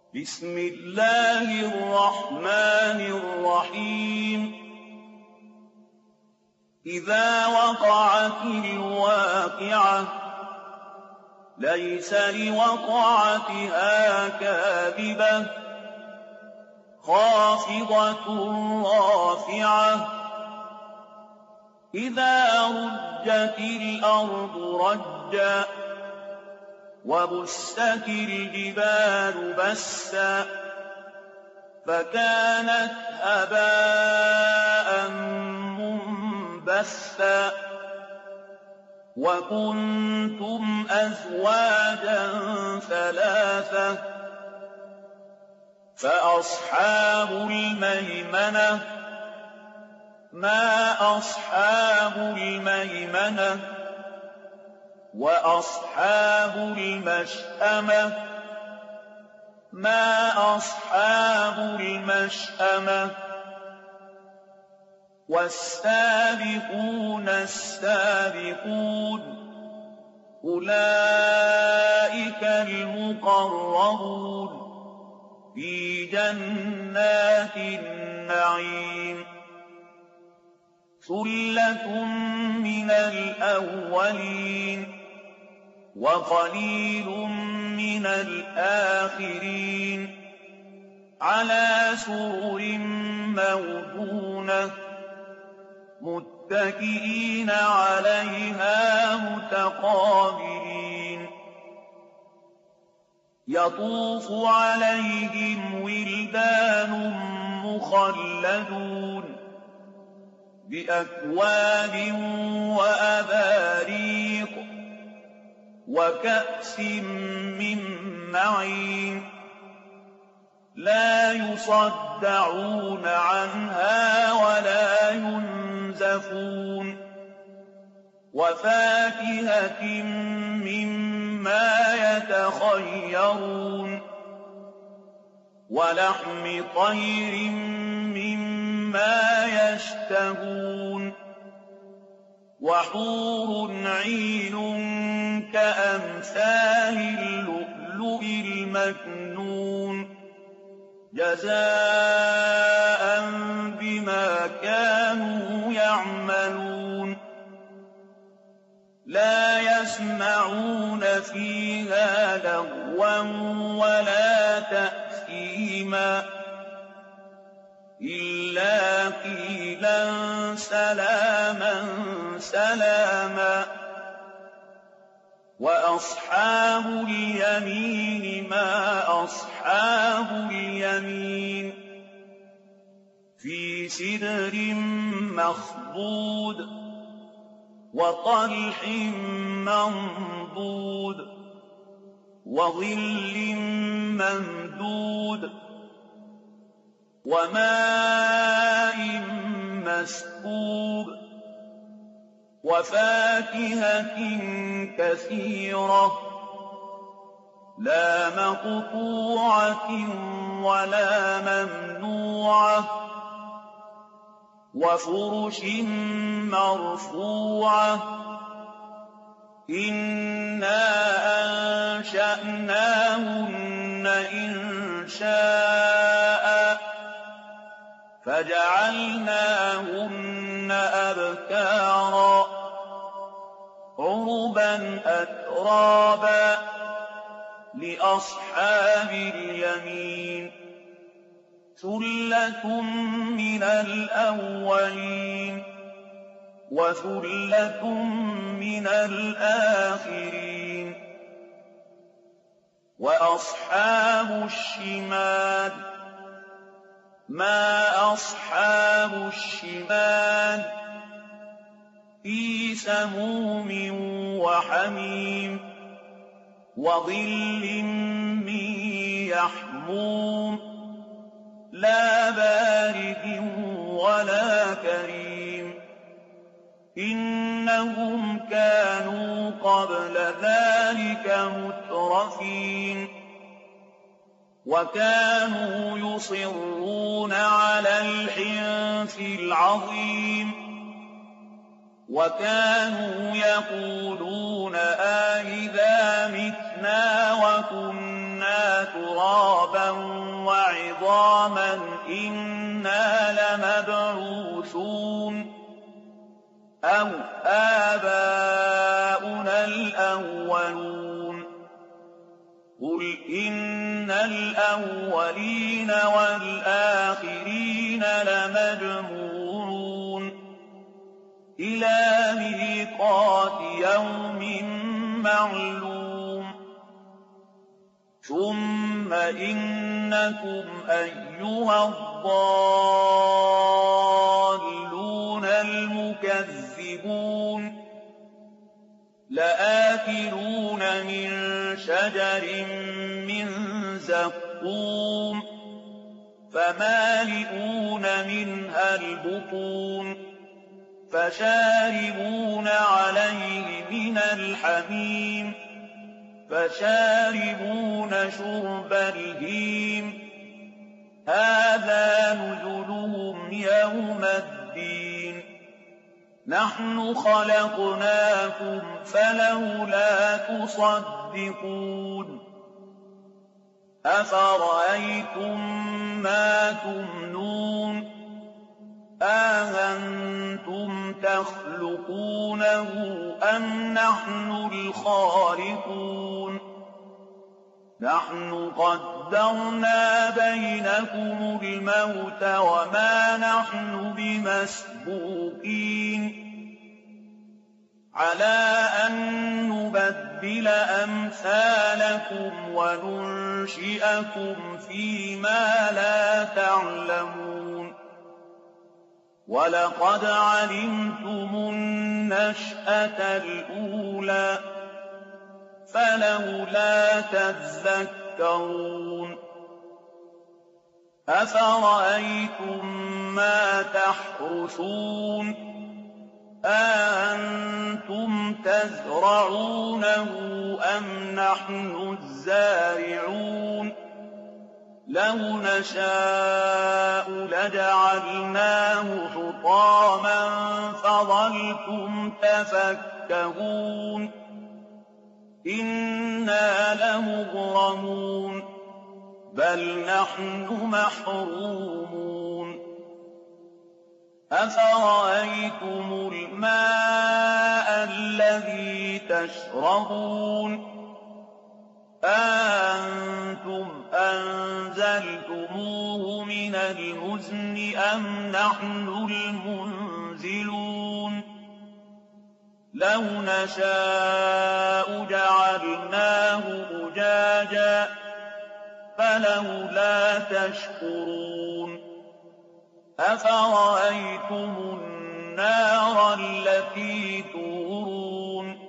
بسم الله الرحمن الرحيم إذا وقعت الواقعة ليس لوقعتها كاذبة خافضة رافعة إذا رجت الأرض رجا وبست الجبال بسا فكانت هباء منبثا وكنتم أزواجا ثلاثة فأصحاب الميمنة ما أصحاب الميمنة وأصحاب المشأمة ما أصحاب المشأمة والسابقون السابقون أولئك المقربون في جنات النعيم ثلة من الأولين وقليل من الآخرين على سرر موضونة متكئين عليها متقابلين يطوف عليهم ولدان مخلدون بأكواب وأباريق وكأس من معين لا يصدعون عنها ولا ينزفون وفاكهة مما يتخيرون ولحم طير مما يشتهون وحور عين كأمثال اللؤلؤ المكنون جزاء بما كانوا يعملون لا يسمعون فيها لغوا ولا تأثيما إلا قيلا سلاما سلاما وأصحاب اليمين ما أصحاب اليمين في سدر مخضود وطلح منضود وظل ممدود وماء مسكوب وفاكهة كثيرة لا مقطوعة ولا ممنوعة وفرش مرفوعة إنا أنشأناهن إنشاء فجعلناهن أبكارا عربا أترابا لأصحاب اليمين ثلة من الأولين وثلة من الآخرين وأصحاب الشمال ما أصحاب الشمال في سموم وحميم وظل من يحموم لا بارد ولا كريم إنهم كانوا قبل ذلك مترفين وكانوا يصرون على الحنث العظيم وكانوا يقولون أإذا متنا وكنا كُنَّا تُرَابًا وَعِظَامًا إِنَّا لَمَبْعُوثُونَ أَوْ آبَاؤُنَا الْأَوَّلُونَ قُلْ إِنَّ الْأَوَّلِينَ وَالْآخِرِينَ لَمَجْمُوعُونَ إِلَىٰ مِيقَاتِ يَوْمٍ مَّعْلُومٍ ثُمَّ إِنَّكُمْ أَيُّهَا الضَّالُّونَ الْمُكَذِّبُونَ لَآكِلُونَ مِن شَجَرٍ مِّن زَقُّومٍ فَمَالِئُونَ مِنْهَا الْبُطُونَ فَشَارِبُونَ عَلَيْهِ مِنَ الْحَمِيمِ فَشَارِبُونَ شُرْبَ الْهِيمِ هَٰذَا نُزُلُهُمْ يَوْمَ الدِّينِ نَحْنُ خَلَقْنَاكُمْ فَلَوْلَا تُصَدِّقُونَ أَفَرَأَيْتُم مَّا تُمْنُونَ أَأَنتُمْ تَخْلُقُونَهُ أَمْ نَحْنُ الْخَالِقُونَ نَحْنُ قَدَّرْنَا بَيْنَكُمُ الْمَوْتَ وَمَا نَحْنُ بِمَسْبُوقِينَ عَلَىٰ أَن نُّبَدِّلَ أَمْثَالَكُمْ وَنُنشِئَكُمْ فِي مَا لَا تَعْلَمُونَ وَلَقَدْ عَلِمْتُمُ النَّشْأَةَ الْأُولَىٰ فَلَوْلَا تَذَكَّرُونَ أَفَرَأَيْتُم مَّا تَحْرُثُونَ أَأَنتُمْ تَزْرَعُونَهُ أَمْ نَحْنُ الزَّارِعُونَ لَوْ نَشَاءُ لَجَعَلْنَاهُ حُطَامًا فَظَلْتُمْ تَفَكَّهُونَ إِنَّا لَمُغْرَمُونَ بَلْ نَحْنُ مَحْرُومُونَ أَفَرَأَيْتُمُ الْمَاءَ الَّذِي تَشْرَبُونَ أَأَنتُمْ أَنزَلْتُمُوهُ مِنَ الْمُزْنِ أَمْ نَحْنُ الْمُنزِلُونَ لَوْ نَشَاءُ جَعَلْنَاهُ أُجَاجًا فَلَوْلَا تَشْكُرُونَ أَفَرَأَيْتُمُ النَّارَ الَّتِي تُورُونَ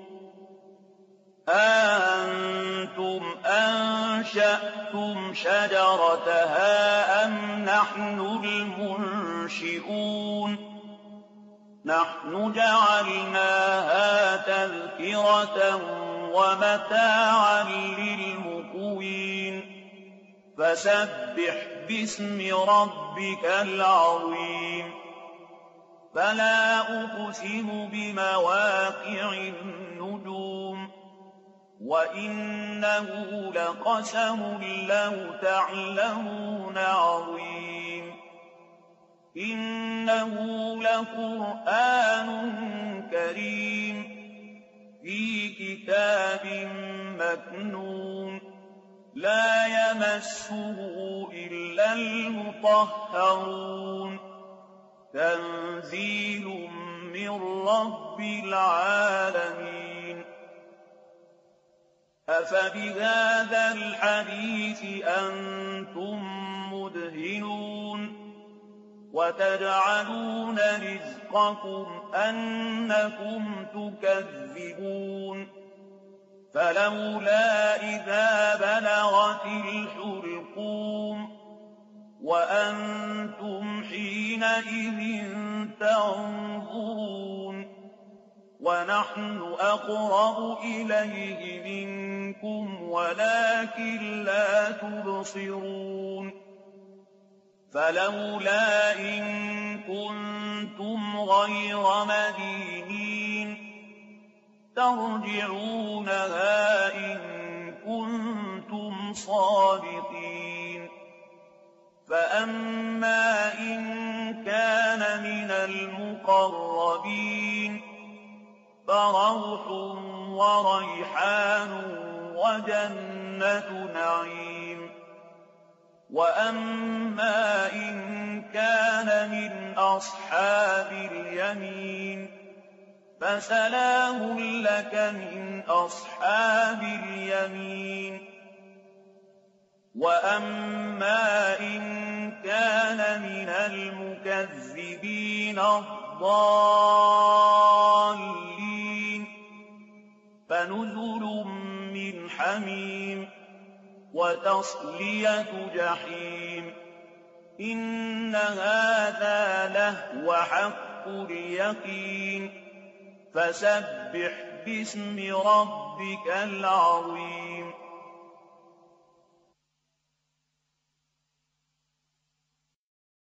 أَأَنتُمْ أَنشَأْتُمْ شَجَرَتَهَا أَمْ نَحْنُ الْمُنشِئُونَ نَحْنُ جَعَلْنَاهَا تَذْكِرَةً وَمَتَاعًا لِّلْمُقْوِينَ فَسَبِّحْ بِاسْمِ رَبِّكَ الْعَظِيمِ فَلَا أُقْسِمُ بِمَوَاقِعِ النُّجُومِ وَإِنَّهُ لَقَسَمٌ لَّوْ تَعْلَمُونَ عَظِيمٌ إِنَّهُ لَقُرْآنٌ كَرِيمٌ فِي كِتَابٍ مَّكْنُونٍ لَّا يَمَسُّهُ إِلَّا الْمُطَهَّرُونَ تَنزِيلٌ مِّن رَّبِّ الْعَالَمِينَ أَفَبِهَٰذَا الْحَدِيثِ أَنتُم مُّدْهِنُونَ وَتَجْعَلُونَ رِزْقَكُمْ أَنَّكُمْ تُكَذِّبُونَ فَلَوْلَا إِذَا بَلَغَتِ الْحُلْقُومَ وَأَنتُمْ حِينَئِذٍ تَنظُرُونَ وَنَحْنُ أَقْرَبُ إِلَيْهِ مِنكُمْ وَلَٰكِن لَّا تُبْصِرُونَ فَلَوْلَا إِن كُنتُمْ غَيْرَ مَدِينِينَ تَرْجِعُونَهَا إِن كُنتُمْ صادقين فأما إن كان من المقربين فروح وريحان وجنة نعيم وأما إن كان من أصحاب اليمين فسلام لك من أصحاب اليمين وأما إن كان من المكذبين الضالين فنزل من حميم وتصلية جحيم إن هذا لهو حق اليقين فسبح باسم ربك العظيم